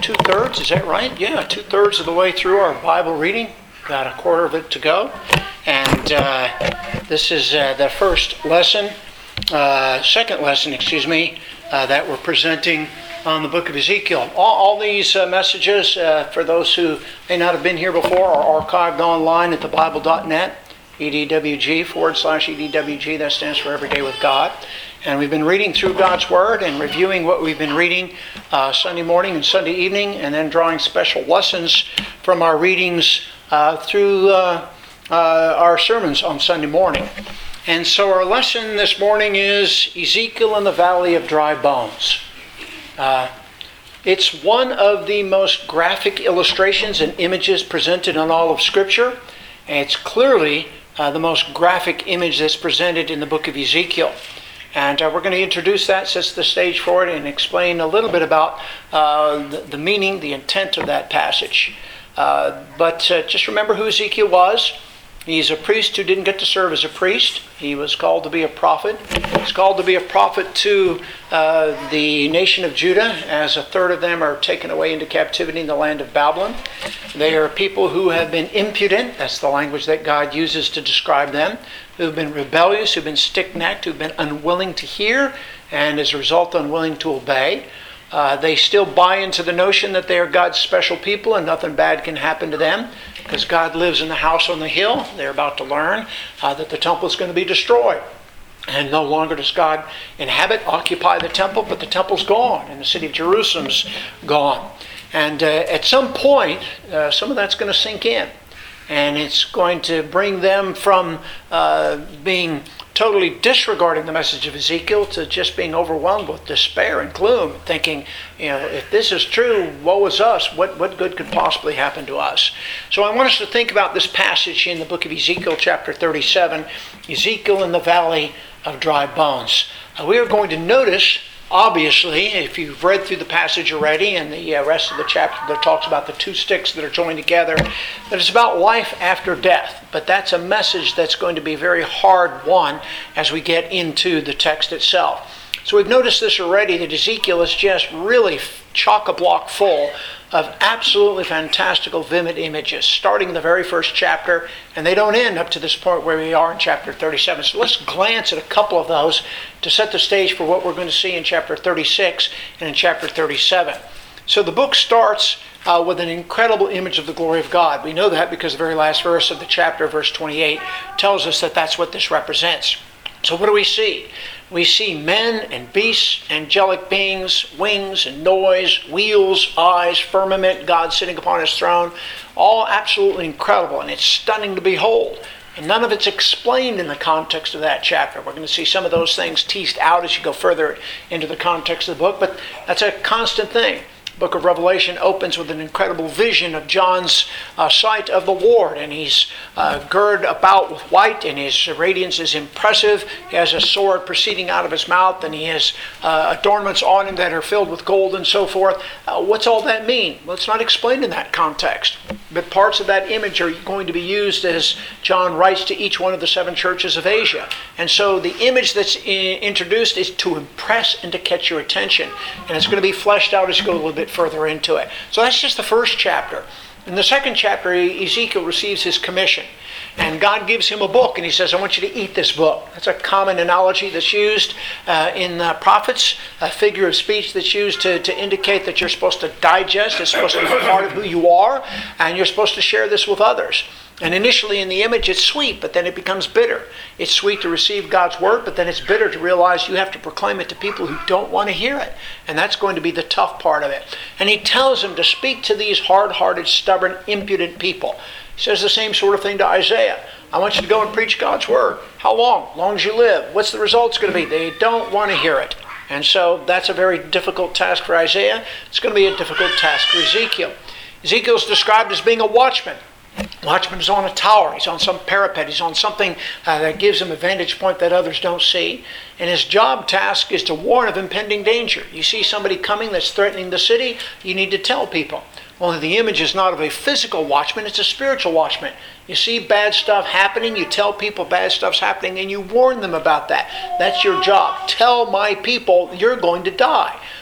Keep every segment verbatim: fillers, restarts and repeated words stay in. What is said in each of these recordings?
two-thirds, is that right? Yeah, two-thirds of the way through our Bible reading. Got a quarter of it to go. And uh, this is uh, the first lesson, uh, second lesson, excuse me, uh, that we're presenting on the book of Ezekiel. All, all these uh, messages, uh, for those who may not have been here before, are archived online at the bible dot net, E D W G forward slash E D W G. That stands for Every Day with God. And we've been reading through God's Word and reviewing what we've been reading uh, Sunday morning and Sunday evening, and then drawing special lessons from our readings uh, through uh, uh, our sermons on Sunday morning. And so our lesson this morning is Ezekiel in the Valley of Dry Bones. Uh, it's one of the most graphic illustrations and images presented in all of Scripture. And it's clearly uh, the most graphic image that's presented in the book of Ezekiel. And uh, we're going to introduce that, set the stage for it, and explain a little bit about uh, the, the meaning, the intent of that passage. Uh, but uh, just remember who Ezekiel was. He's a priest who didn't get to serve as a priest. He was called to be a prophet. He's called to be a prophet to uh, the nation of Judah, as a third of them are taken away into captivity in the land of Babylon. They are people who have been impudent. That's the language that God uses to describe them. Who've been rebellious, who've been stiff-necked, who've been unwilling to hear, and as a result unwilling to obey. Uh, they still buy into the notion that they are God's special people and nothing bad can happen to them because God lives in the house on the hill. They're about to learn uh, that the temple is going to be destroyed. And no longer does God inhabit, occupy the temple, but the temple's gone and the city of Jerusalem's gone. And uh, at some point, uh, some of that's going to sink in. And it's going to bring them from uh, being totally disregarding the message of Ezekiel to just being overwhelmed with despair and gloom, thinking, you know, if this is true, woe is us. What, what good could possibly happen to us? So I want us to think about this passage in the book of Ezekiel, chapter thirty-seven, Ezekiel in the Valley of Dry Bones. Uh, we are going to notice, obviously, if you've read through the passage already and the uh, rest of the chapter that talks about the two sticks that are joined together, that it's about life after death. But that's a message that's going to be very hard won as we get into the text itself. So we've noticed this already, that Ezekiel is just really chock-a-block full of absolutely fantastical, vivid images, starting in the very first chapter, and they don't end up to this point where we are in chapter thirty-seven. So let's glance at a couple of those to set the stage for what we're going to see in chapter thirty-six and in chapter thirty-seven. So the book starts uh, with an incredible image of the glory of God. We know that because the very last verse of the chapter, verse twenty-eight, tells us that that's what this represents. So what do we see? We see men and beasts, angelic beings, wings and noise, wheels, eyes, firmament, God sitting upon his throne. All absolutely incredible, and it's stunning to behold. And none of it's explained in the context of that chapter. We're going to see some of those things teased out as you go further into the context of the book, but that's a constant thing. The book of Revelation opens with an incredible vision of John's uh, sight of the Lord, and he's uh, girded about with white, and his radiance is impressive. He has a sword proceeding out of his mouth, and he has uh, adornments on him that are filled with gold and so forth. Uh, what's all that mean? Well, it's not explained in that context, but parts of that image are going to be used as John writes to each one of the seven churches of Asia. And so the image that's I- introduced is to impress and to catch your attention, and it's going to be fleshed out as you go a little bit further into it. So that's just the first chapter. In the second chapter, Ezekiel receives his commission, and God gives him a book, and he says, I want you to eat this book. That's a common analogy that's used uh, in the prophets, a figure of speech that's used to, to indicate that you're supposed to digest, it's supposed to be part of who you are, and you're supposed to share this with others. And initially in the image it's sweet, but then it becomes bitter. It's sweet to receive God's word, but then it's bitter to realize you have to proclaim it to people who don't want to hear it. And that's going to be the tough part of it. And he tells him to speak to these hard-hearted, stubborn, impudent people. He says the same sort of thing to Isaiah. I want you to go and preach God's word. How long? As long as you live. What's the results going to be? They don't want to hear it. And so that's a very difficult task for Isaiah. It's going to be a difficult task for Ezekiel. Ezekiel's described as being a watchman. Watchman is on a tower. He's on some parapet. He's on something uh, that gives him a vantage point that others don't see. And his job task is to warn of impending danger. You see somebody coming that's threatening the city, you need to tell people. Only the image is not of a physical watchman, it's a spiritual watchman. You see bad stuff happening, you tell people bad stuff's happening, and you warn them about that. That's your job. Tell my people you're going to die.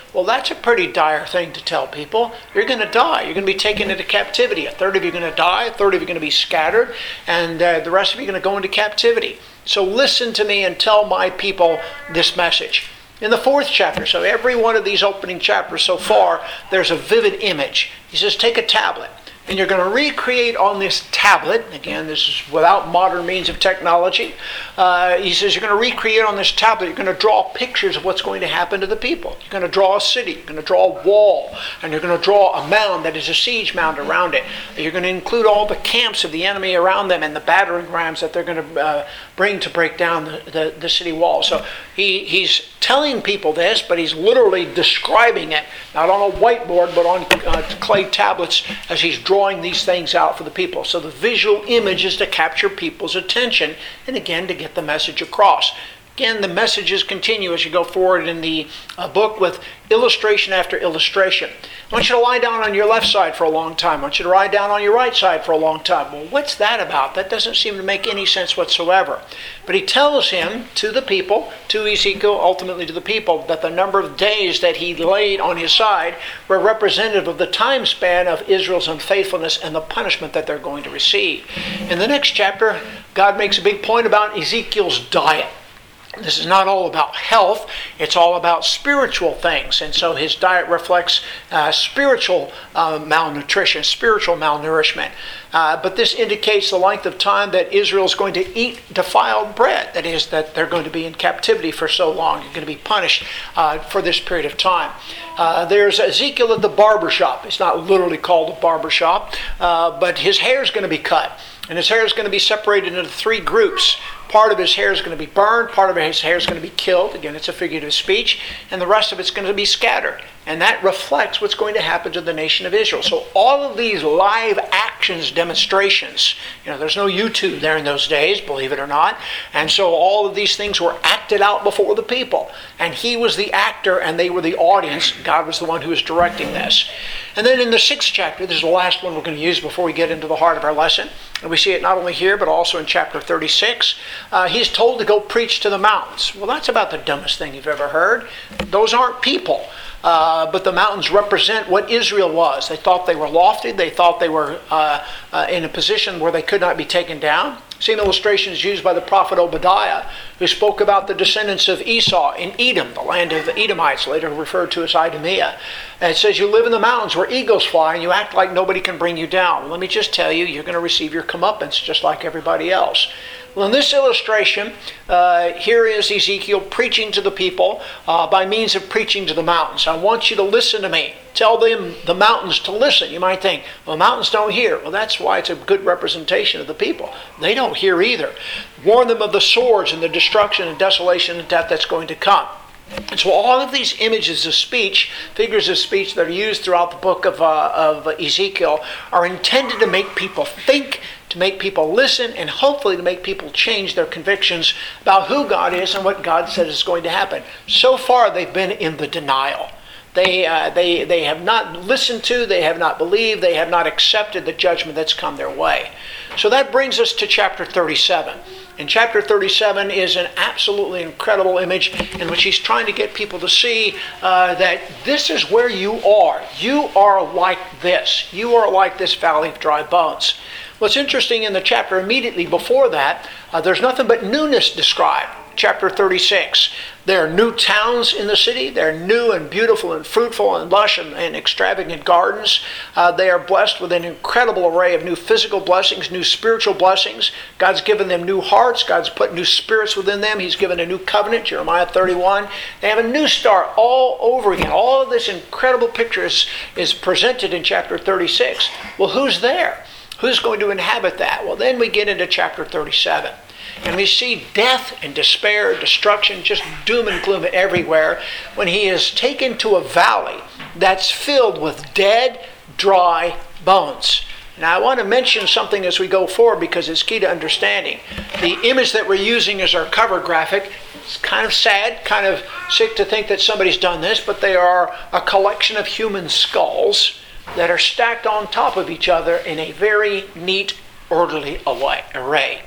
Well, that's a pretty dire thing to tell people. You're going to die. You're going to be taken into captivity. A third of you are going to die. A third of you are going to be scattered. And uh, the rest of you are going to go into captivity. So listen to me and tell my people this message. In the fourth chapter, so every one of these opening chapters so far, there's a vivid image. He says, take a tablet. And you're going to recreate on this tablet, again, this is without modern means of technology. Uh, he says you're going to recreate on this tablet, you're going to draw pictures of what's going to happen to the people. You're going to draw a city, you're going to draw a wall, and you're going to draw a mound that is a siege mound around it. You're going to include all the camps of the enemy around them and the battering rams that they're going to uh, bring to break down the, the, the city wall. So he, he's telling people this, but he's literally describing it, not on a whiteboard, but on uh, clay tablets as he's drawing these things out for the people. So the visual image is to capture people's attention and again to get the message across. Again, the messages continue as you go forward in the uh, book with illustration after illustration. I want you to lie down on your left side for a long time. I want you to lie down on your right side for a long time. Well, what's that about? That doesn't seem to make any sense whatsoever. But he tells him, to the people, to Ezekiel, ultimately to the people, that the number of days that he laid on his side were representative of the time span of Israel's unfaithfulness and the punishment that they're going to receive. In the next chapter, God makes a big point about Ezekiel's diet. This is not all about health, it's all about spiritual things. And so his diet reflects uh, spiritual uh, malnutrition, spiritual malnourishment. Uh, but this indicates the length of time that Israel is going to eat defiled bread. That is, that they're going to be in captivity for so long. You're going to be punished uh, for this period of time. Uh, there's Ezekiel at the barber shop. It's not literally called a barber shop, uh, but his hair is going to be cut. And his hair is going to be separated into three groups. Part of his hair is going to be burned, part of his hair is going to be killed. Again, it's a figurative speech. And the rest of it's going to be scattered. And that reflects what's going to happen to the nation of Israel. So all of these live actions demonstrations, you know, there's no YouTube there in those days, believe it or not. And so all of these things were acted out before the people. And he was the actor and they were the audience. God was the one who was directing this. And then in the sixth chapter, this is the last one we're going to use before we get into the heart of our lesson. And we see it not only here, but also in chapter thirty-six. Uh, he's told to go preach to the mountains. Well, that's about the dumbest thing you've ever heard. Those aren't people. Uh, but the mountains represent what Israel was. They thought they were lofty. They thought they were uh, uh, in a position where they could not be taken down. Same illustrations used by the prophet Obadiah, who spoke about the descendants of Esau in Edom, the land of the Edomites, later referred to as Idumea. And it says, you live in the mountains where eagles fly, and you act like nobody can bring you down. Well, let me just tell you, you're going to receive your comeuppance just like everybody else. Well, in this illustration, uh, here is Ezekiel preaching to the people uh, by means of preaching to the mountains. I want you to listen to me. Tell them, the mountains, to listen. You might think, well, mountains don't hear. Well, that's why it's a good representation of the people. They don't hear either. Warn them of the swords and the destruction and desolation and death that's going to come. And so all of these images of speech, figures of speech that are used throughout the book of, uh, of Ezekiel are intended to make people think, to make people listen, and hopefully to make people change their convictions about who God is and what God said is going to happen. So far, they've been in the denial. They, uh, they, they have not listened to, they have not believed, they have not accepted the judgment that's come their way. So that brings us to chapter thirty-seven. And chapter thirty-seven is an absolutely incredible image in which he's trying to get people to see uh, that this is where you are. You are like this. You are like this valley of dry bones. What's interesting in the chapter immediately before that, uh, there's nothing but newness described. Chapter thirty-six. There are new towns in the city. They're new and beautiful and fruitful and lush and, and extravagant gardens. Uh, they are blessed with an incredible array of new physical blessings, new spiritual blessings. God's given them new hearts. God's put new spirits within them. He's given a new covenant, Jeremiah thirty-one. They have a new start all over again. All of this incredible picture is, is presented in chapter thirty-six. Well, who's there? Who's going to inhabit that? Well, then we get into chapter thirty-seven. And we see death and despair, destruction, just doom and gloom everywhere when he is taken to a valley that's filled with dead, dry bones. Now, I want to mention something as we go forward because it's key to understanding. The image that we're using as our cover graphic, it's kind of sad, kind of sick to think that somebody's done this, but they are a collection of human skulls that are stacked on top of each other in a very neat, orderly array.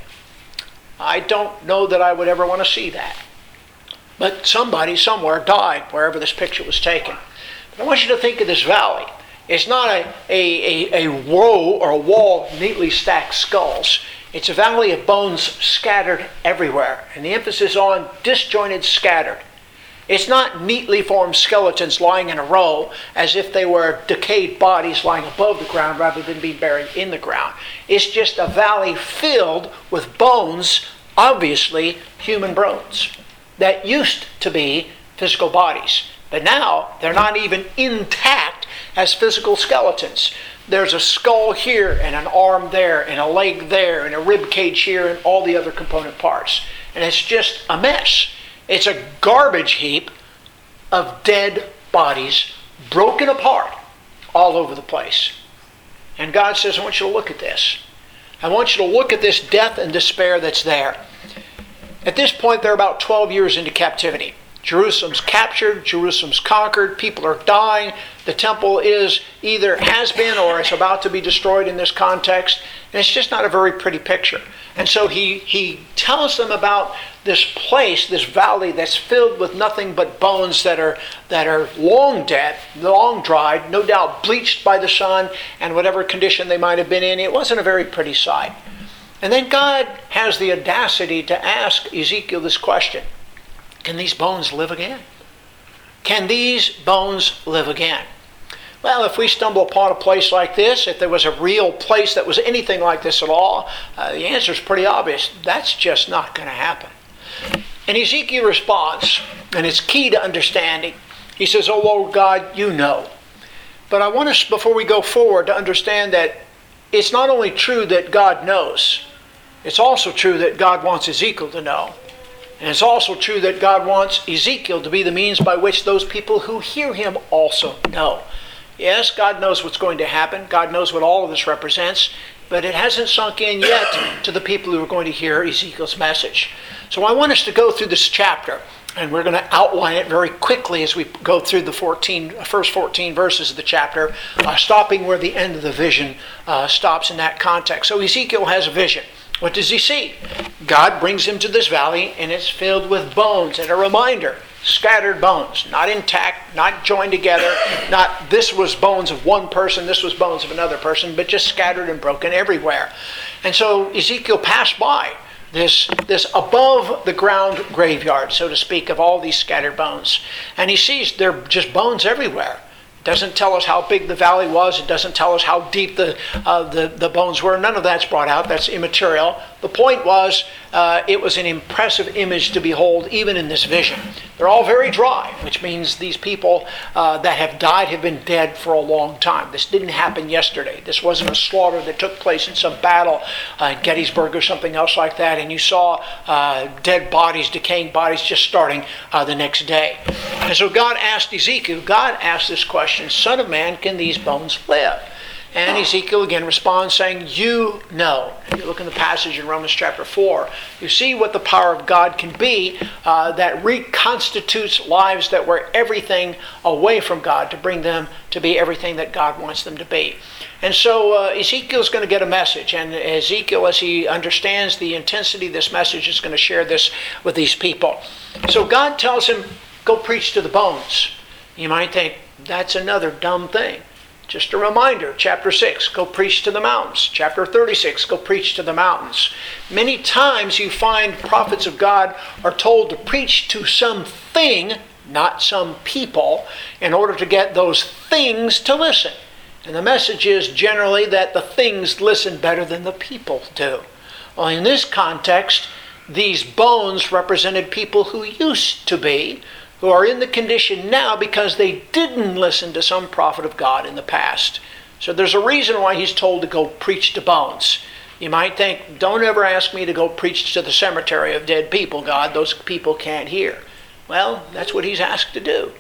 I don't know that I would ever want to see that. But somebody somewhere died wherever this picture was taken. But I want you to think of this valley. It's not a, a, a, a row or a wall of neatly stacked skulls. It's a valley of bones scattered everywhere. And the emphasis on disjointed, scattered. It's not neatly formed skeletons lying in a row as if they were decayed bodies lying above the ground rather than being buried in the ground. It's just a valley filled with bones, obviously human bones, that used to be physical bodies. But now they're not even intact as physical skeletons. There's a skull here and an arm there and a leg there and a rib cage here and all the other component parts. And it's just a mess. It's a garbage heap of dead bodies broken apart all over the place. And God says, I want you to look at this. I want you to look at this death and despair that's there. At this point, they're about twelve years into captivity. Jerusalem's captured, Jerusalem's conquered, people are dying. The temple is either has been or is about to be destroyed in this context. And it's just not a very pretty picture. And so he, he tells them about this place, this valley that's filled with nothing but bones that are that are long dead, long dried, no doubt bleached by the sun and whatever condition they might have been in. It wasn't a very pretty sight. And then God has the audacity to ask Ezekiel this question. Can these bones live again? Can these bones live again? Well, if we stumble upon a place like this, if there was a real place that was anything like this at all, uh, the answer is pretty obvious. That's just not going to happen. And Ezekiel responds, and it's key to understanding. He says, oh, Lord God, you know. But I want us, before we go forward, to understand that it's not only true that God knows, it's also true that God wants Ezekiel to know. And it's also true that God wants Ezekiel to be the means by which those people who hear him also know. Yes, God knows what's going to happen. God knows what all of this represents. But it hasn't sunk in yet to the people who are going to hear Ezekiel's message. So I want us to go through this chapter. And we're going to outline it very quickly as we go through the fourteen, first fourteen verses of the chapter, uh, stopping where the end of the vision uh, stops in that context. So Ezekiel has a vision. What does he see? God brings him to this valley, and it's filled with bones. And a reminder, scattered bones, not intact, not joined together, not this was bones of one person, this was bones of another person, but just scattered and broken everywhere. And so Ezekiel passed by this, this above the ground graveyard, so to speak, of all these scattered bones. And he sees they're just bones everywhere. It doesn't tell us how big the valley was. It doesn't tell us how deep the, uh, the, the bones were. None of that's brought out. That's immaterial. The point was uh, it was an impressive image to behold even in this vision. They're all very dry, which means these people uh, that have died have been dead for a long time. This didn't happen yesterday. This wasn't a slaughter that took place in some battle uh, in Gettysburg or something else like that, and you saw uh, dead bodies, decaying bodies just starting uh, the next day. And so God asked Ezekiel, God asked this question, Son of man, can these bones live? And Ezekiel again responds saying, you know. If you look in the passage in Romans chapter four, you see what the power of God can be uh, that reconstitutes lives that were everything away from God to bring them to be everything that God wants them to be. And so uh, Ezekiel's going to get a message. And Ezekiel, as he understands the intensity of this message, is going to share this with these people. So God tells him, go preach to the bones. You might think, that's another dumb thing. Just a reminder, chapter six, go preach to the mountains. Chapter thirty-six, go preach to the mountains. Many times you find prophets of God are told to preach to something, not some people, in order to get those things to listen. And the message is generally that the things listen better than the people do. Well, in this context, these bones represented people who used to be, who are in the condition now because they didn't listen to some prophet of God in the past. So there's a reason why he's told to go preach to bones. You might think, don't ever ask me to go preach to the cemetery of dead people, God. Those people can't hear. Well, that's what he's asked to do.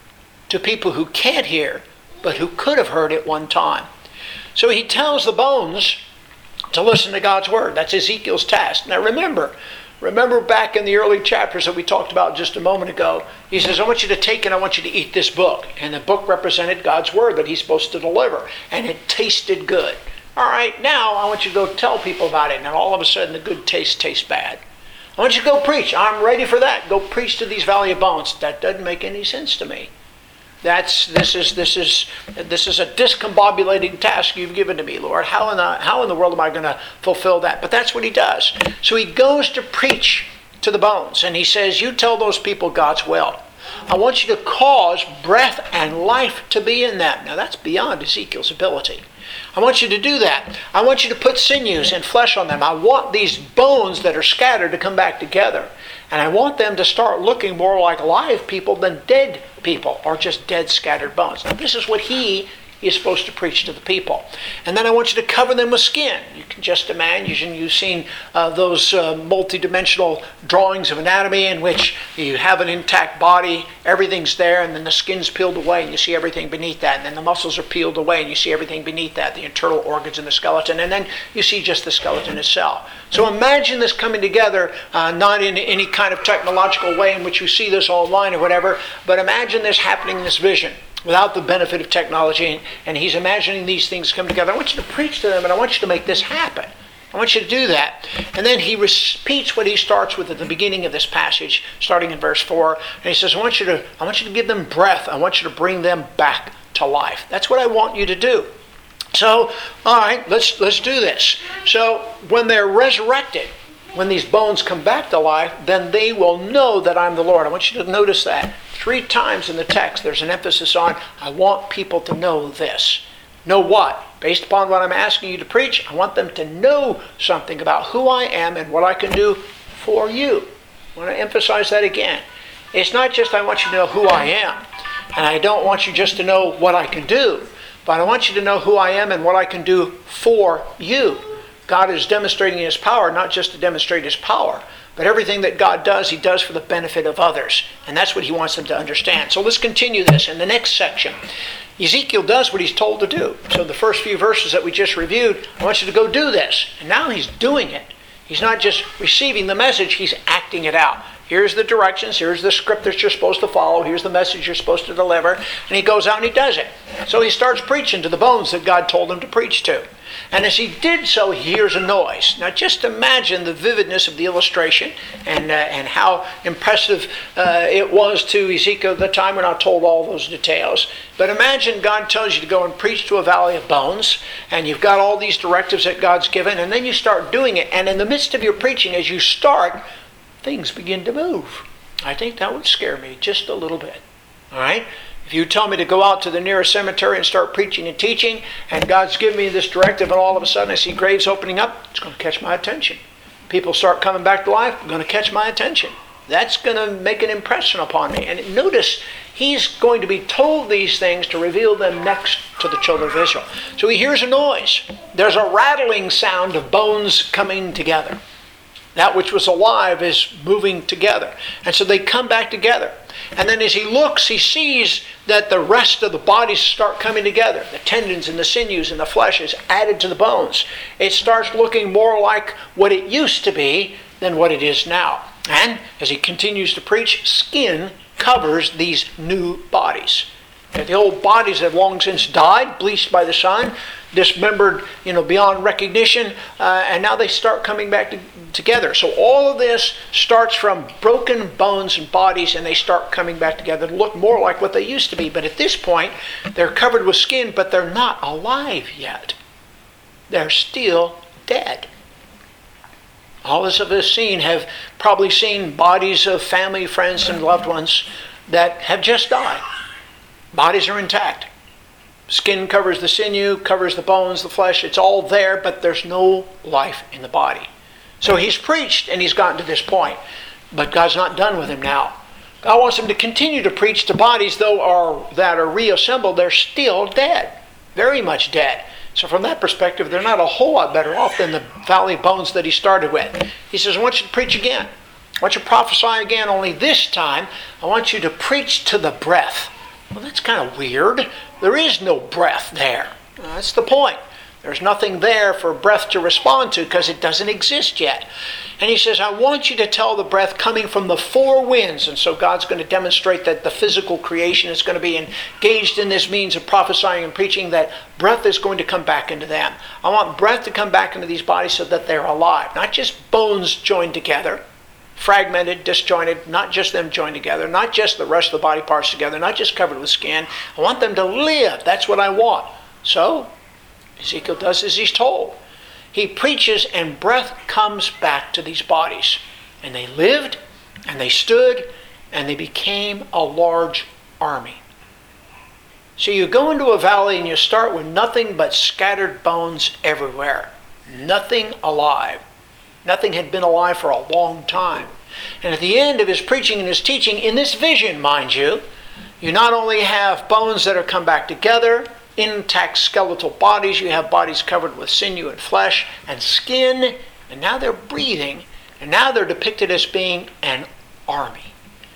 To people who can't hear, but who could have heard at one time. So he tells the bones to listen to God's word. That's Ezekiel's task. Now remember, Remember back in the early chapters that we talked about just a moment ago, he says, I want you to take and I want you to eat this book. And the book represented God's word that he's supposed to deliver. And it tasted good. All right, now I want you to go tell people about it. And all of a sudden the good taste tastes bad. I want you to go preach. I'm ready for that. Go preach to these valley of bones. That doesn't make any sense to me. That's this is this is this is a discombobulating task you've given to me, Lord. How in the how in the world am I going to fulfill that? But that's what he does. So he goes to preach to the bones, and he says, "You tell those people God's will. I want you to cause breath and life to be in them." Now that's beyond Ezekiel's ability. I want you to do that. I want you to put sinews and flesh on them. I want these bones that are scattered to come back together. And I want them to start looking more like live people than dead people, or just dead scattered bones. Now this is what he is supposed to preach to the people. And then I want you to cover them with skin. You can just imagine, you've seen uh, those uh, multi-dimensional drawings of anatomy in which you have an intact body, everything's there, and then the skin's peeled away and you see everything beneath that, and then the muscles are peeled away and you see everything beneath that, the internal organs in the skeleton, and then you see just the skeleton itself. So imagine this coming together, uh, not in any kind of technological way in which you see this online or whatever, but imagine this happening in this vision, without the benefit of technology, and, and he's imagining these things come together. I want you to preach to them, and I want you to make this happen. I want you to do that. And then he repeats what he starts with at the beginning of this passage, starting in verse four. And he says, I want you to, I want you to give them breath. I want you to bring them back to life. That's what I want you to do. So, all right, let's let's do this. So when they're resurrected, when these bones come back to life, then they will know that I'm the Lord. I want you to notice that. Three times in the text, there's an emphasis on, I want people to know this. Know what? Based upon what I'm asking you to preach, I want them to know something about who I am and what I can do for you. I want to emphasize that again. It's not just I want you to know who I am, and I don't want you just to know what I can do, but I want you to know who I am and what I can do for you. God is demonstrating his power, not just to demonstrate his power, but everything that God does, he does for the benefit of others. And that's what he wants them to understand. So let's continue this in the next section. Ezekiel does what he's told to do. So the first few verses that we just reviewed, I want you to go do this. And now he's doing it. He's not just receiving the message, he's acting it out. Here's the directions, here's the script that you're supposed to follow, here's the message you're supposed to deliver, and he goes out and he does it. So he starts preaching to the bones that God told him to preach to. And as he did so, he hears a noise. Now just imagine the vividness of the illustration and uh, and how impressive uh, it was to Ezekiel at the time. We're not told all those details. But imagine God tells you to go and preach to a valley of bones, and you've got all these directives that God's given, and then you start doing it. And in the midst of your preaching, as you start, things begin to move. I think that would scare me just a little bit. All right? If you tell me to go out to the nearest cemetery and start preaching and teaching, and God's given me this directive, and all of a sudden I see graves opening up, it's going to catch my attention. People start coming back to life, it's going to catch my attention. That's going to make an impression upon me. And notice, he's going to be told these things to reveal them next to the children of Israel. So he hears a noise. There's a rattling sound of bones coming together. That which was alive is moving together. And so they come back together. And then as he looks, he sees that the rest of the bodies start coming together. The tendons and the sinews and the flesh is added to the bones. It starts looking more like what it used to be than what it is now. And as he continues to preach, skin covers these new bodies. And the old bodies have long since died, bleached by the sun, dismembered, you know, beyond recognition, uh, and now they start coming back to, together. So all of this starts from broken bones and bodies, and they start coming back together to look more like what they used to be. But at this point, they're covered with skin, but they're not alive yet. They're still dead. All of us have seen have probably seen bodies of family, friends, and loved ones that have just died. Bodies are intact. Skin covers the sinew, covers the bones, the flesh. It's all there, but there's no life in the body. So he's preached and he's gotten to this point. But God's not done with him now. God wants him to continue to preach to bodies, though are, that are reassembled. They're still dead. Very much dead. So from that perspective, they're not a whole lot better off than the valley of bones that he started with. He says, I want you to preach again. I want you to prophesy again, only this time I want you to preach to the breath. Well, that's kind of weird. There is no breath there. That's the point. There's nothing there for breath to respond to because it doesn't exist yet. And he says, I want you to tell the breath coming from the four winds. And so God's going to demonstrate that the physical creation is going to be engaged in this means of prophesying and preaching, that breath is going to come back into them. I want breath to come back into these bodies so that they're alive. Not just bones joined together, fragmented, disjointed, not just them joined together, not just the rest of the body parts together, not just covered with skin. I want them to live. That's what I want. So Ezekiel does as he's told. He preaches and breath comes back to these bodies. And they lived, and they stood, and they became a large army. So you go into a valley and you start with nothing but scattered bones everywhere. Nothing alive. Nothing had been alive for a long time. And at the end of his preaching and his teaching, in this vision, mind you, you not only have bones that are come back together, intact skeletal bodies, you have bodies covered with sinew and flesh and skin, and now they're breathing, and now they're depicted as being an army.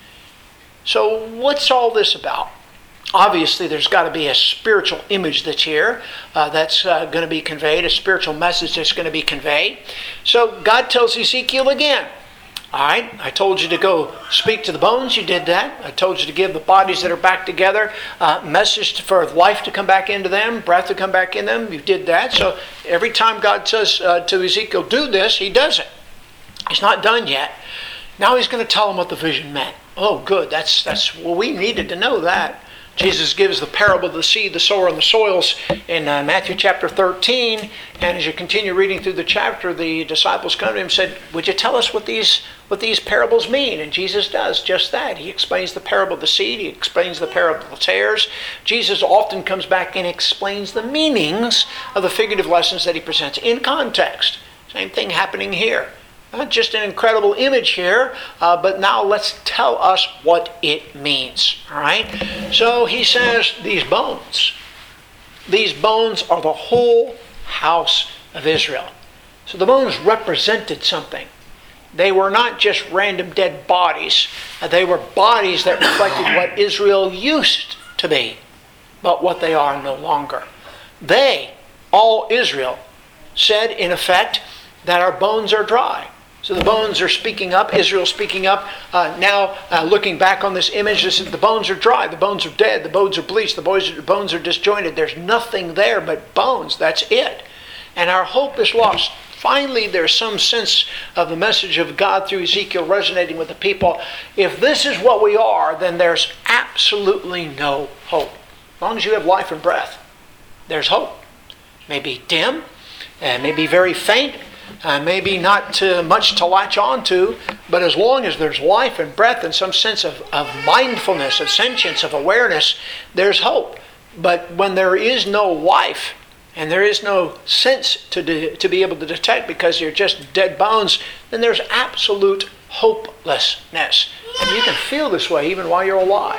So what's all this about? Obviously, there's got to be a spiritual image that's here uh, that's uh, going to be conveyed, a spiritual message that's going to be conveyed. So God tells Ezekiel again, all right, I told you to go speak to the bones. You did that. I told you to give the bodies that are back together a uh, message for life to come back into them, breath to come back in them. You did that. So every time God says uh, to Ezekiel, do this, he does it. He's not done yet. Now he's going to tell him what the vision meant. Oh, good. That's, that's well, we needed to know that. Jesus gives the parable of the seed, the sower, and the soils in uh, Matthew chapter thirteen. And as you continue reading through the chapter, the disciples come to him and said, would you tell us what these what these parables mean? And Jesus does just that. He explains the parable of the seed. He explains the parable of the tares. Jesus often comes back and explains the meanings of the figurative lessons that he presents in context. Same thing happening here. Not just an incredible image here, uh, but now let's tell us what it means. All right? So he says, these bones, these bones are the whole house of Israel. So the bones represented something. They were not just random dead bodies. Uh, they were bodies that reflected what Israel used to be, but what they are no longer. They, all Israel, said in effect that our bones are dry. So the bones are speaking up, Israel speaking up. Uh, now, uh, looking back on this image, this is, the bones are dry, the bones are dead, the bones are bleached, the bones are, bones are disjointed. There's nothing there but bones. That's it. And our hope is lost. Finally, there's some sense of the message of God through Ezekiel resonating with the people. If this is what we are, then there's absolutely no hope. As long as you have life and breath, there's hope. It may be dim, and may be very faint, Uh, maybe not too much to latch on to, but as long as there's life and breath and some sense of, of mindfulness, of sentience, of awareness, there's hope. But when there is no life and there is no sense to de- to be able to detect because you're just dead bones, then there's absolute hopelessness. And you can feel this way even while you're alive.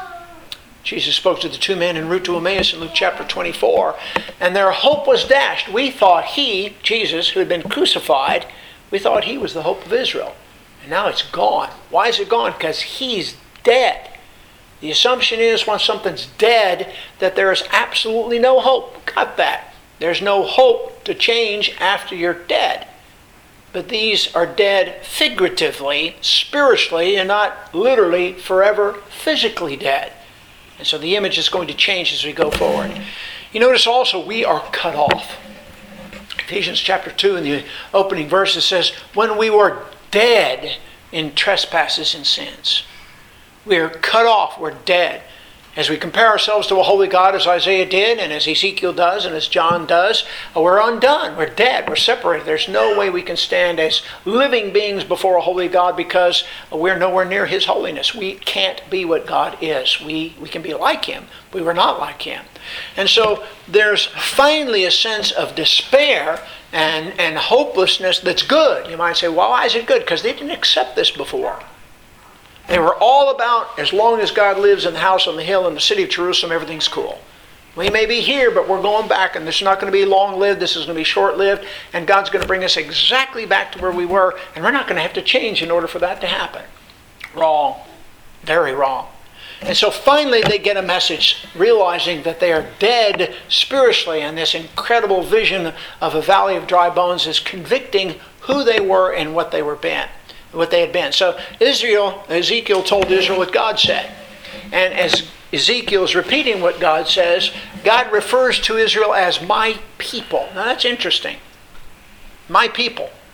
Jesus spoke to the two men en route to Emmaus in Luke chapter twenty-four, and their hope was dashed. We thought he, Jesus, who had been crucified, we thought he was the hope of Israel. And now it's gone. Why is it gone? Because he's dead. The assumption is once something's dead, that there is absolutely no hope. Got that. There's no hope to change after you're dead. But these are dead figuratively, spiritually, and not literally forever physically dead. And so the image is going to change as we go forward. You notice also we are cut off. Ephesians chapter two in the opening verses says, when we were dead in trespasses and sins. We are cut off, we're dead. As we compare ourselves to a holy God, as Isaiah did, and as Ezekiel does, and as John does, we're undone, we're dead, we're separated. There's no way we can stand as living beings before a holy God because we're nowhere near his holiness. We can't be what God is. We, we can be like him, but we're not like him. And so there's finally a sense of despair and, and hopelessness that's good. You might say, well, why is it good? Because they didn't accept this before. They were all about, as long as God lives in the house on the hill in the city of Jerusalem, everything's cool. We may be here, but we're going back, and this is not going to be long-lived. This is going to be short-lived, and God's going to bring us exactly back to where we were, and we're not going to have to change in order for that to happen. Wrong. Very wrong. And so finally they get a message realizing that they are dead spiritually, and this incredible vision of a valley of dry bones is convicting who they were and what they were been. What they had been. So Israel, Ezekiel told Israel what God said. And as Ezekiel is repeating what God says, God refers to Israel as my people. Now that's interesting. My people.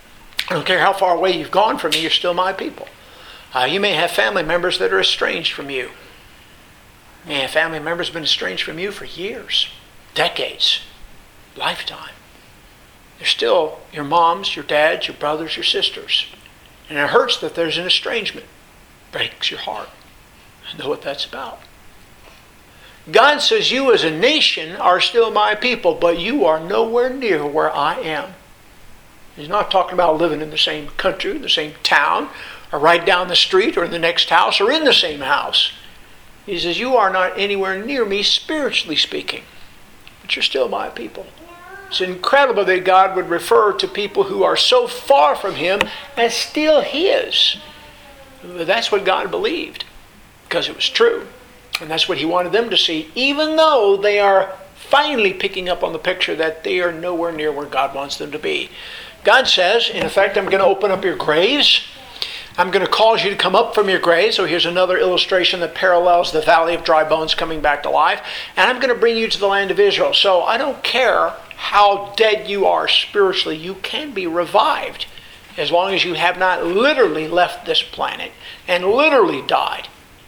I don't care how far away you've gone from me, you're still my people. Uh, you may have family members that are estranged from you. You may have family members been estranged from you for years, decades, lifetime. They're still your moms, your dads, your brothers, your sisters. And it hurts that there's an estrangement. It breaks your heart. I know what that's about. God says you as a nation are still my people, but you are nowhere near where I am. He's not talking about living in the same country, the same town, or right down the street, or in the next house, or in the same house. He says, you are not anywhere near me, spiritually speaking, but you're still my people. It's incredible that God would refer to people who are so far from Him as still His. That's what God believed, because it was true. And that's what He wanted them to see, even though they are finally picking up on the picture that they are nowhere near where God wants them to be. God says, in effect, I'm going to open up your graves. I'm going to cause you to come up from your graves. So here's another illustration that parallels the valley of dry bones coming back to life. And I'm going to bring you to the land of Israel. So I don't care how dead you are spiritually, you can be revived as long as you have not literally left this planet and literally died.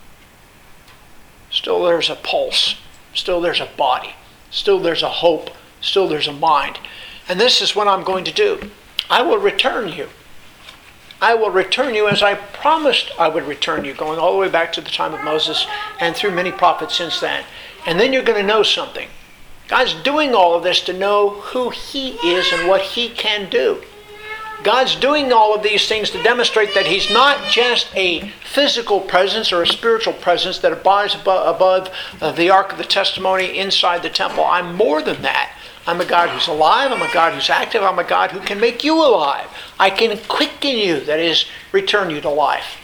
Still there's a pulse. Still there's a body. Still there's a hope. Still there's a mind. And this is what I'm going to do. I will return you. I will return you as I promised I would return you, going all the way back to the time of Moses and through many prophets since then. And then you're going to know something. God's doing all of this to know who He is and what He can do. God's doing all of these things to demonstrate that He's not just a physical presence or a spiritual presence that abides above, above uh, the Ark of the Testimony inside the temple. I'm more than that. I'm a God who's alive. I'm a God who's active. I'm a God who can make you alive. I can quicken you, that is, return you to life.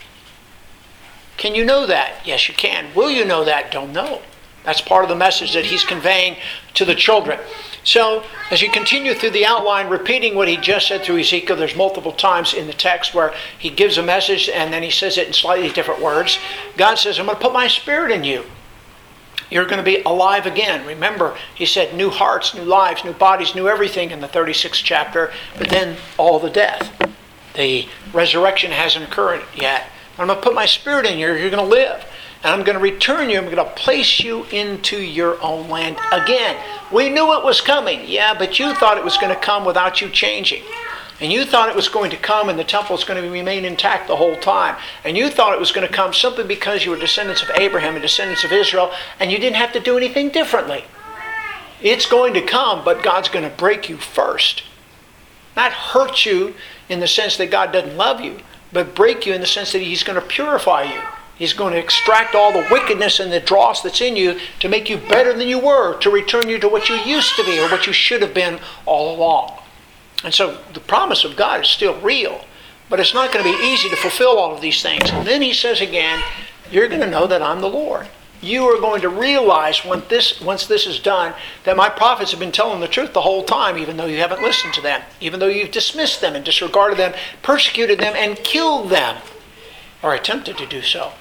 Can you know that? Yes, you can. Will you know that? Don't know. That's part of the message that He's conveying to the children. So, as you continue through the outline, repeating what He just said through Ezekiel, there's multiple times in the text where He gives a message and then He says it in slightly different words. God says, I'm going to put my Spirit in you. You're going to be alive again. Remember, He said new hearts, new lives, new bodies, new everything in the thirty-sixth chapter, but then all the death. The resurrection hasn't occurred yet. I'm going to put my Spirit in you. You're going to live. And I'm going to return you. I'm going to place you into your own land again. We knew it was coming. Yeah, but you thought it was going to come without you changing. And you thought it was going to come and the temple was going to remain intact the whole time. And you thought it was going to come simply because you were descendants of Abraham and descendants of Israel and you didn't have to do anything differently. It's going to come, but God's going to break you first. Not hurt you in the sense that God doesn't love you, but break you in the sense that He's going to purify you. He's going to extract all the wickedness and the dross that's in you to make you better than you were, to return you to what you used to be or what you should have been all along. And so the promise of God is still real, but it's not going to be easy to fulfill all of these things. And then He says again, you're going to know that I'm the Lord. You are going to realize when this, once this is done, that my prophets have been telling the truth the whole time, even though you haven't listened to them, even though you've dismissed them and disregarded them, persecuted them, and killed them, or attempted to do so.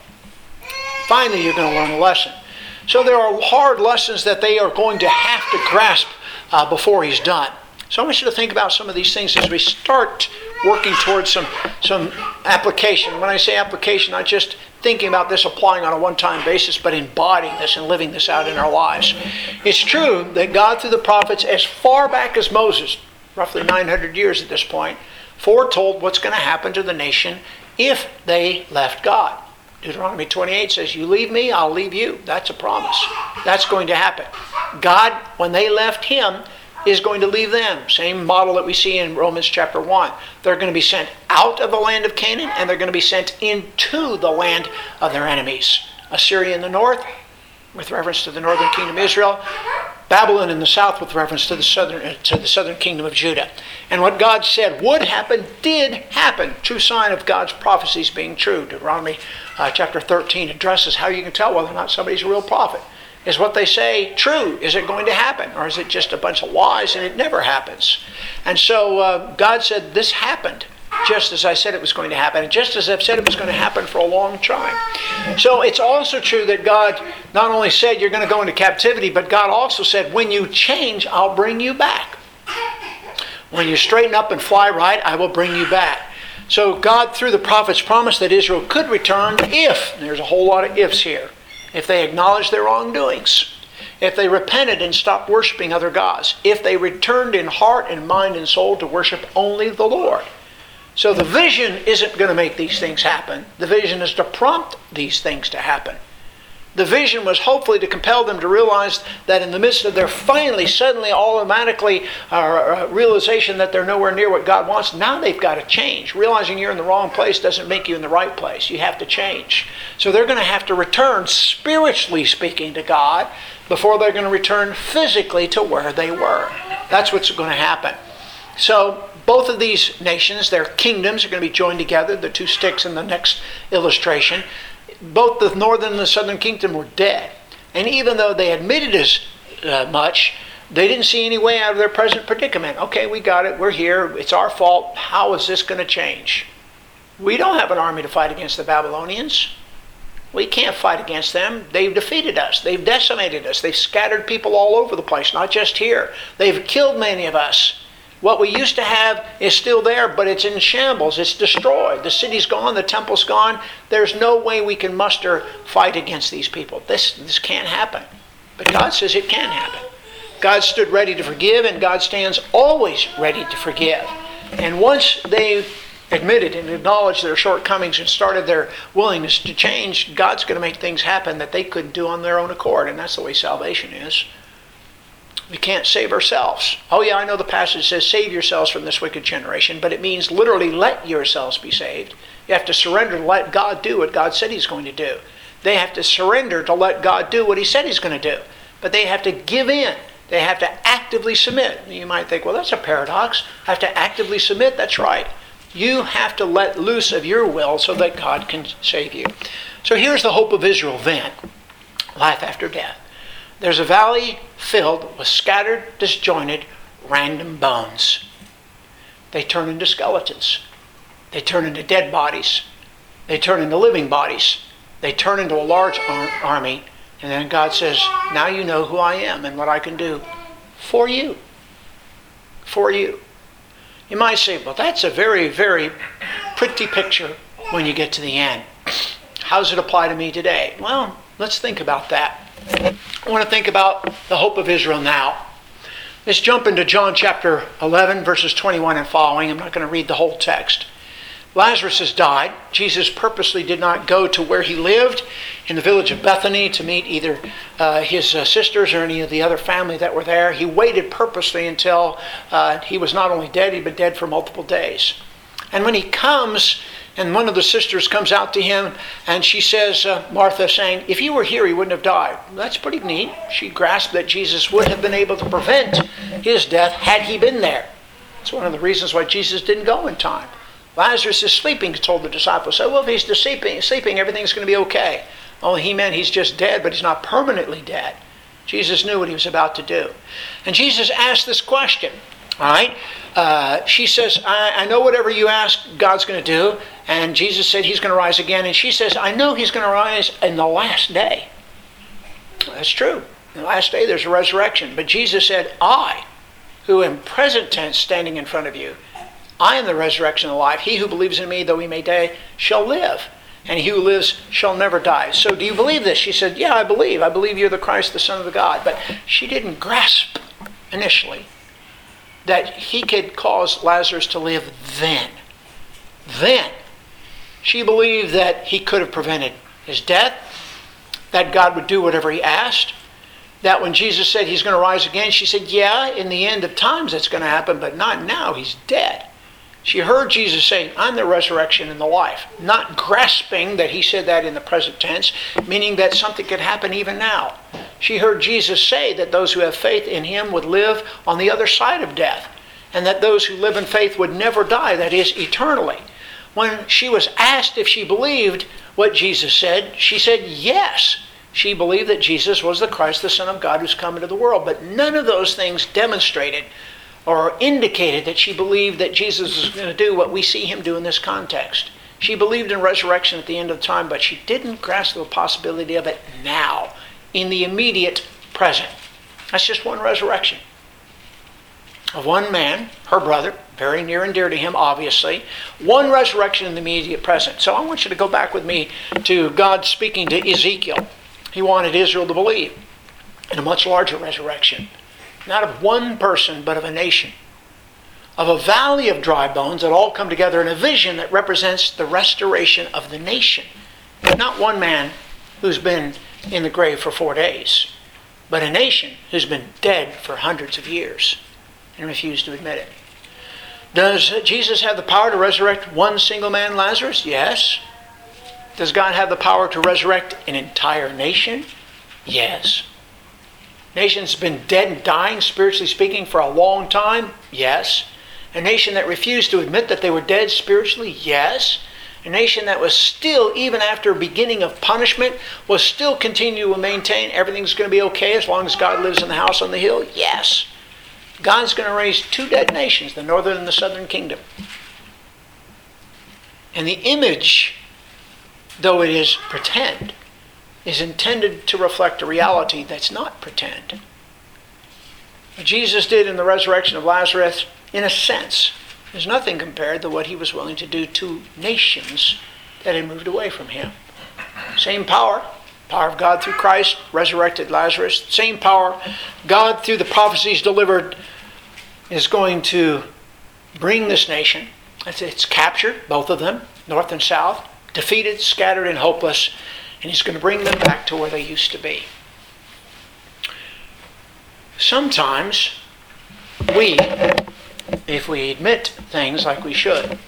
Finally, you're going to learn a lesson. So there are hard lessons that they are going to have to grasp uh, before He's done. So I want you to think about some of these things as we start working towards some, some application. When I say application, not just thinking about this applying on a one-time basis, but embodying this and living this out in our lives. It's true that God, through the prophets, as far back as Moses, roughly nine hundred years at this point, foretold what's going to happen to the nation if they left God. Deuteronomy twenty-eight says, you leave me, I'll leave you. That's a promise. That's going to happen. God, when they left Him, is going to leave them. Same model that we see in Romans chapter one. They're going to be sent out of the land of Canaan, and they're going to be sent into the land of their enemies. Assyria in the north, with reference to the northern kingdom of Israel. Babylon in the south, with reference to the southern to the southern kingdom of Judah. And what God said would happen did happen. True sign of God's prophecies being true. Deuteronomy uh, chapter thirteen addresses how you can tell whether or not somebody's a real prophet. Is what they say true? Is it going to happen? Or is it just a bunch of lies and it never happens? And so uh, God said this happened just as I said it was going to happen, and just as I've said it was going to happen for a long time. So it's also true that God not only said you're going to go into captivity, but God also said when you change, I'll bring you back. When you straighten up and fly right, I will bring you back. So God, through the prophets, promised that Israel could return if, and there's a whole lot of ifs here, if they acknowledged their wrongdoings, if they repented and stopped worshiping other gods, if they returned in heart and mind and soul to worship only the Lord. So the vision isn't going to make these things happen. The vision is to prompt these things to happen. The vision was hopefully to compel them to realize that in the midst of their finally, suddenly, automatically uh, realization that they're nowhere near what God wants, now they've got to change. Realizing you're in the wrong place doesn't make you in the right place. You have to change. So they're going to have to return, spiritually speaking, to God before they're going to return physically to where they were. That's what's going to happen. So both of these nations, their kingdoms, are going to be joined together, the two sticks in the next illustration. Both the northern and the southern kingdom were dead. And even though they admitted as uh, much, they didn't see any way out of their present predicament. Okay, we got it. We're here. It's our fault. How is this going to change? We don't have an army to fight against the Babylonians. We can't fight against them. They've defeated us. They've decimated us. They've scattered people all over the place, not just here. They've killed many of us. What we used to have is still there, but it's in shambles. It's destroyed. The city's gone. The temple's gone. There's no way we can muster fight against these people. This, this can't happen. But God says it can happen. God stood ready to forgive, and God stands always ready to forgive. And once they admitted and acknowledged their shortcomings and started their willingness to change, God's going to make things happen that they couldn't do on their own accord. And that's the way salvation is. We can't save ourselves. Oh yeah, I know the passage says save yourselves from this wicked generation, but it means literally let yourselves be saved. You have to surrender to let God do what God said he's going to do. They have to surrender to let God do what he said he's going to do. But they have to give in. They have to actively submit. You might think, well, that's a paradox. I have to actively submit. That's right. You have to let loose of your will so that God can save you. So here's the hope of Israel then. Life after death. There's a valley filled with scattered, disjointed, random bones. They turn into skeletons. They turn into dead bodies. They turn into living bodies. They turn into a large ar- army. And then God says, now you know who I am and what I can do for you. For you. You might say, well, that's a very, very pretty picture when you get to the end. How does it apply to me today? Well, let's think about that. I want to think about the hope of Israel now. Let's jump into John chapter eleven, verses twenty-one and following. I'm not going to read the whole text. Lazarus has died. Jesus purposely did not go to where he lived in the village of Bethany to meet either uh, his uh, sisters or any of the other family that were there. He waited purposely until uh, he was not only dead, he'd been dead for multiple days. And when he comes, and one of the sisters comes out to him, and she says, uh, Martha, saying, if you were here, he wouldn't have died. That's pretty neat. She grasped that Jesus would have been able to prevent his death had he been there. That's one of the reasons why Jesus didn't go in time. Lazarus is sleeping, told the disciples. So, well, if he's sleeping, sleeping, everything's going to be okay. Only he meant he's just dead, but he's not permanently dead. Jesus knew what he was about to do. And Jesus asked this question. All right? Uh, she says, I, I know whatever you ask, God's going to do. And Jesus said he's going to rise again. And she says, I know he's going to rise in the last day. That's true. In the last day, there's a resurrection. But Jesus said, I, who am present tense standing in front of you, I am the resurrection and the life. He who believes in me, though he may die, shall live. And he who lives shall never die. So do you believe this? She said, yeah, I believe. I believe you're the Christ, the Son of the God. But she didn't grasp initially that he could cause Lazarus to live then. Then. She believed that he could have prevented his death, that God would do whatever he asked, that when Jesus said he's going to rise again, she said, yeah, in the end of times that's going to happen, but not now, he's dead. She heard Jesus say, I'm the resurrection and the life, not grasping that he said that in the present tense, meaning that something could happen even now. She heard Jesus say that those who have faith in him would live on the other side of death, and that those who live in faith would never die, that is, eternally. When she was asked if she believed what Jesus said, she said yes. She believed that Jesus was the Christ, the Son of God, who's come into the world. But none of those things demonstrated or indicated that she believed that Jesus was going to do what we see him do in this context. She believed in resurrection at the end of time, but she didn't grasp the possibility of it now, in the immediate present. That's just one resurrection. of one man, her brother, very near and dear to him, obviously, one resurrection in the immediate present. So I want you to go back with me to God speaking to Ezekiel. He wanted Israel to believe in a much larger resurrection, not of one person, but of a nation, of a valley of dry bones that all come together in a vision that represents the restoration of the nation. Not one man who's been in the grave for four days, but a nation who's been dead for hundreds of years and refused to admit it. Does Jesus have the power to resurrect one single man, Lazarus? Yes. Does God have the power to resurrect an entire nation? Yes. Nation's been dead and dying, spiritually speaking, for a long time? Yes. A nation that refused to admit that they were dead spiritually? Yes. A nation that was still, even after beginning of punishment, was still continuing to maintain everything's going to be okay as long as God lives in the house on the hill? Yes. God's going to raise two dead nations, the northern and the southern kingdom. And the image, though it is pretend, is intended to reflect a reality that's not pretend. What Jesus did in the resurrection of Lazarus, in a sense, is nothing compared to what he was willing to do to nations that had moved away from him. Same power, power of God through Christ, resurrected Lazarus. Same power, God through the prophecies delivered is going to bring this nation. It's captured, both of them, north and south, defeated, scattered, and hopeless, and he's going to bring them back to where they used to be. Sometimes we, if we admit things like we should,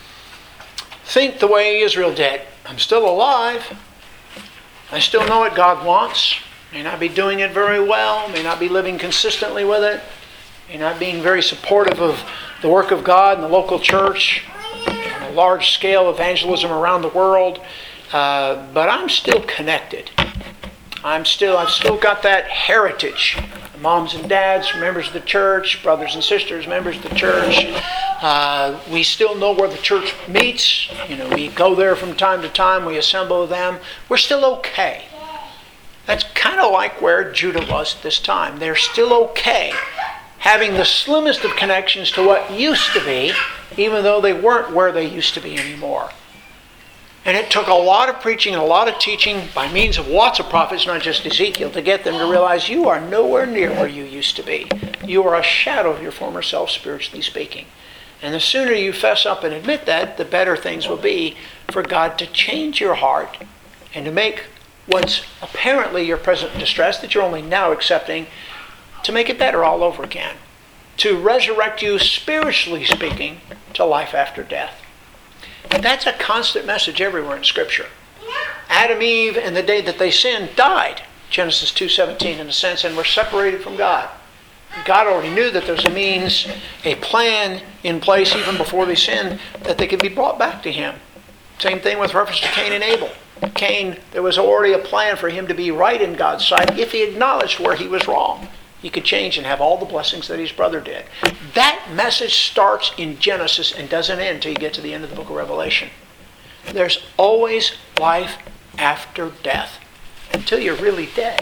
think the way Israel did. I'm still alive. I still know what God wants. May not be doing it very well. May not be living consistently with it. May not being very supportive of the work of God in the local church and a large scale evangelism around the world. Uh, but I'm still connected. I'm still, I've still got that heritage. Moms and dads, members of the church, brothers and sisters, members of the church. Uh, we still know where the church meets. You know, we go there from time to time. We assemble them. We're still okay. That's kind of like where Judah was at this time. They're still okay, having the slimmest of connections to what used to be, even though they weren't where they used to be anymore. And it took a lot of preaching and a lot of teaching by means of lots of prophets, not just Ezekiel, to get them to realize you are nowhere near where you used to be. You are a shadow of your former self, spiritually speaking. And the sooner you fess up and admit that, the better things will be for God to change your heart and to make what's apparently your present distress, that you're only now accepting, to make it better all over again. To resurrect you, spiritually speaking, to life after death. That's a constant message everywhere in Scripture. Adam, Eve, and the day that they sinned, died. Genesis two seventeen, in a sense, and were separated from God. God already knew that there's a means, a plan in place even before they sinned, that they could be brought back to Him. Same thing with reference to Cain and Abel. Cain, there was already a plan for him to be right in God's sight if he acknowledged where he was wrong. He could change and have all the blessings that his brother did. That message starts in Genesis and doesn't end until you get to the end of the book of Revelation. There's always life after death until you're really dead.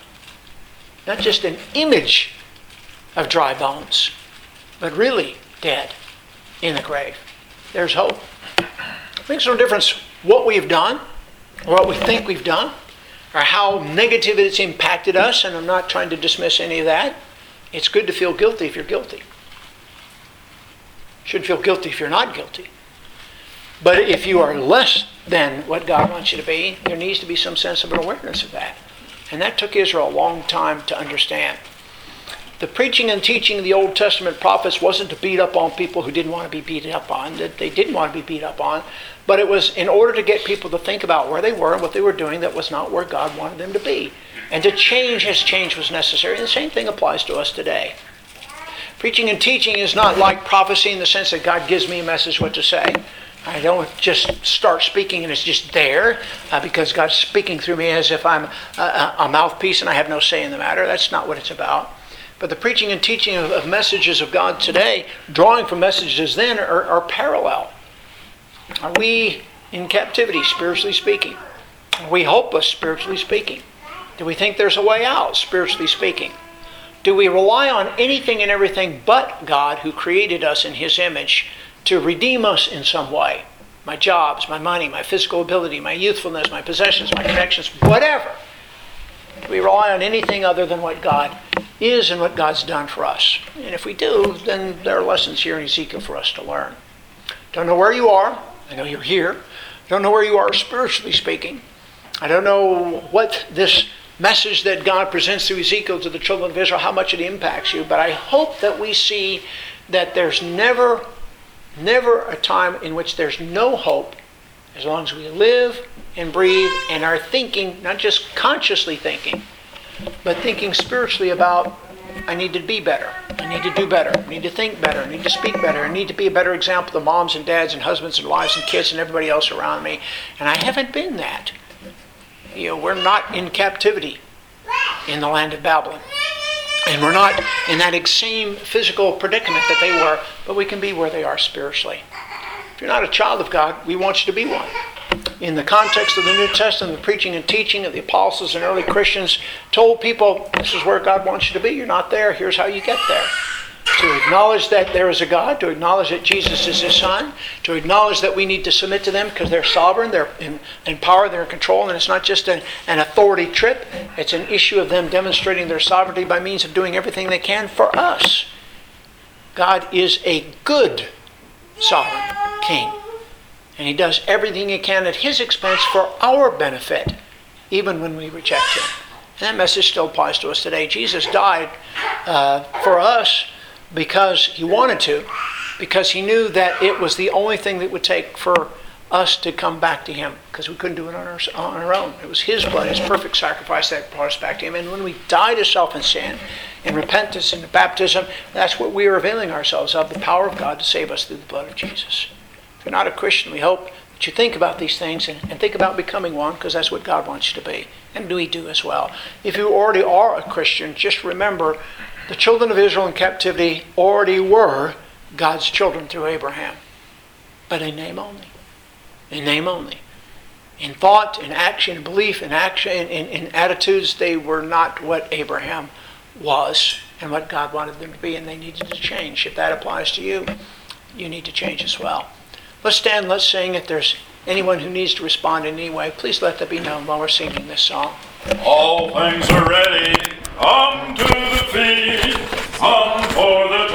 Not just an image of dry bones, but really dead in the grave. There's hope. It makes no difference what we've done or what we think we've done, or how negative it's impacted us, and I'm not trying to dismiss any of that. It's good to feel guilty if you're guilty. You should feel guilty if you're not guilty. But if you are less than what God wants you to be, there needs to be some sense of an awareness of that. And that took Israel a long time to understand. The preaching and teaching of the Old Testament prophets wasn't to beat up on people who didn't want to be beat up on, that they didn't want to be beat up on, but it was in order to get people to think about where they were and what they were doing that was not where God wanted them to be. And to change as change was necessary. And the same thing applies to us today. Preaching and teaching is not like prophecy in the sense that God gives me a message what to say. I don't just start speaking and it's just there uh, because God's speaking through me as if I'm a, a mouthpiece and I have no say in the matter. That's not what it's about. But the preaching and teaching of, of messages of God today, drawing from messages then, are, are parallel. Are we in captivity, spiritually speaking? Are we hopeless, spiritually speaking? Do we think there's a way out, spiritually speaking? Do we rely on anything and everything but God, who created us in His image, to redeem us in some way? My jobs, my money, my physical ability, my youthfulness, my possessions, my connections, whatever. Do we rely on anything other than what God is and what God's done for us? And if we do, then there are lessons here in Ezekiel for us to learn. Don't know where you are. I know you're here. Don't know where you are spiritually speaking. I don't know what this message that God presents through Ezekiel to the children of Israel, how much it impacts you. But I hope that we see that there's never, never a time in which there's no hope, as long as we live and breathe and are thinking, not just consciously thinking, but thinking spiritually about, I need to be better. I need to do better. I need to think better. I need to speak better. I need to be a better example to moms and dads and husbands and wives and kids and everybody else around me. And I haven't been that. You know, we're not in captivity in the land of Babylon. And we're not in that same physical predicament that they were, but we can be where they are spiritually. If you're not a child of God, we want you to be one. In the context of the New Testament, the preaching and teaching of the apostles and early Christians told people, this is where God wants you to be. You're not there. Here's how you get there. To acknowledge that there is a God, to acknowledge that Jesus is His Son, to acknowledge that we need to submit to them because they're sovereign, they're in, in power, they're in control, and it's not just an, an authority trip. It's an issue of them demonstrating their sovereignty by means of doing everything they can for us. God is a good sovereign King. And He does everything He can at His expense for our benefit, even when we reject Him. And that message still applies to us today. Jesus died uh, for us because He wanted to, because He knew that it was the only thing that would take for us to come back to Him, because we couldn't do it on our, on our own. It was His blood, His perfect sacrifice that brought us back to Him. And when we die to self and sin, in repentance and baptism, that's what we are availing ourselves of, the power of God to save us through the blood of Jesus. If you're not a Christian, we hope that you think about these things and, and think about becoming one, because that's what God wants you to be. And we do as well. If you already are a Christian, just remember the children of Israel in captivity already were God's children through Abraham. But in name only. In name only. In thought, in action, in belief, in action, in, in, in attitudes, they were not what Abraham was and what God wanted them to be, and they needed to change. If that applies to you, you need to change as well. Let's stand, let's sing. If there's anyone who needs to respond in any way, please let that be known while we're singing this song. All things are ready. Come to the feast. Come for the